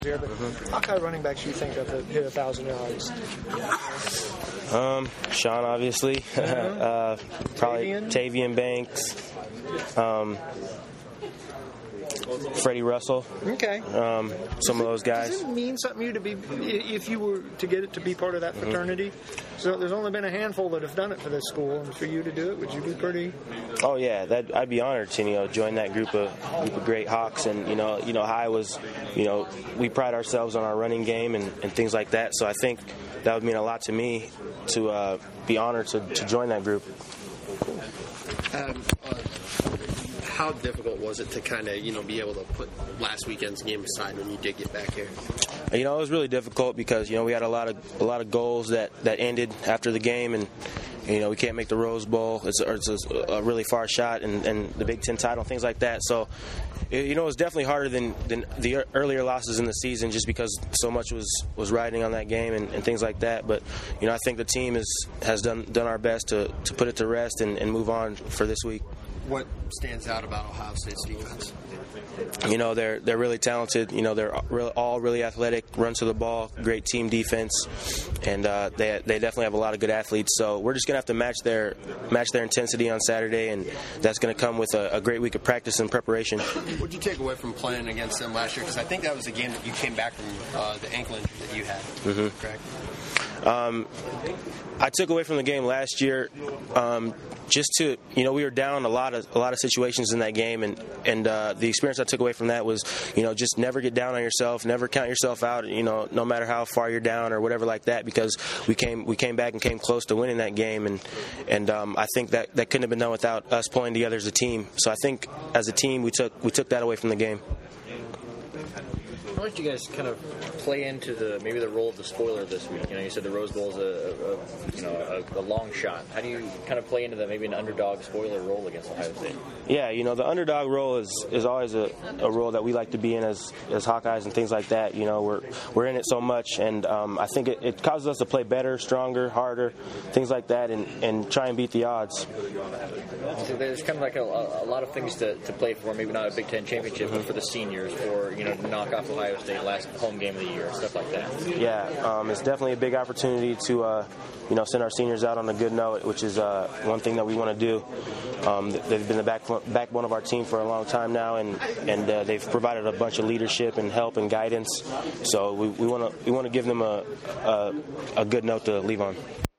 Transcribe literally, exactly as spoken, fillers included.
Here, but Hawkeye running backs you think of that hit a thousand yards? Um, Sean, obviously. Mm-hmm. uh, probably Tavian? Tavian Banks. Um, Freddie Russell. Okay. Um, some of those guys. Does it mean something to you to be, if you were to get it to be part of that fraternity? Mm-hmm. So there's only been a handful that have done it for this school, and for you to do it, would you be pretty? Oh yeah, that I'd be honored to you know join that group of group of great Hawks, and you know you know High was, you know we pride ourselves on our running game and, and things like that. So I think that would mean a lot to me to uh, be honored to, to join that group. Um, uh, how difficult was it to kind of, you know, be able to put last weekend's game aside when you did get back here? You know, it was really difficult because, you know, we had a lot of a lot of goals that, that ended after the game, and, you know, we can't make the Rose Bowl. It's a, it's a, a really far shot, and, and the Big Ten title, things like that. So, it, you know, it was definitely harder than, than the earlier losses in the season just because so much was, was riding on that game and, and things like that. But, you know, I think the team is, has done done our best to, to put it to rest and, and move on for this week. What stands out about Ohio State's defense? You know, they're they're really talented. You know, they're all really athletic, run to the ball, great team defense, and uh, they they definitely have a lot of good athletes. So we're just gonna have to match their match their intensity on Saturday, and that's gonna come with a, a great week of practice and preparation. What did you take away from playing against them last year? Because I think that was the game that you came back from uh, the ankle injury that you had. Mm-hmm. Correct. Um, I took away from the game last year, um, just to you know we were down a lot of a lot of situations in that game, and and uh, the experience I took away from that was you know just never get down on yourself, never count yourself out, you know no matter how far you're down or whatever like that, because we came we came back and came close to winning that game, and and um, I think that that couldn't have been done without us pulling together as a team. So I think as a team we took we took that away from the game. How did you guys kind of play into the maybe the role of the spoiler this week? You know, you said the Rose Bowl is a, a you know a, a long shot. How do you kind of play into that maybe an underdog spoiler role against Ohio State? Yeah, you know the underdog role is, is always a, a role that we like to be in as as Hawkeyes and things like that. You know we're we're in it so much, and um, I think it, it causes us to play better, stronger, harder, things like that, and, and try and beat the odds. So there's kind of like a, a lot of things to, to play for. Maybe not a Big Ten championship, mm-hmm. but for the seniors, or you know to knock off Ohio State last home game of the year, stuff like that. Yeah, um, it's definitely a big opportunity to uh, you know send our seniors out on a good note, which is uh, one thing that we want to do. Um, they've been the back, backbone of our team for a long time now, and and uh, they've provided a bunch of leadership and help and guidance. So we want to we want to give them a, a a good note to leave on.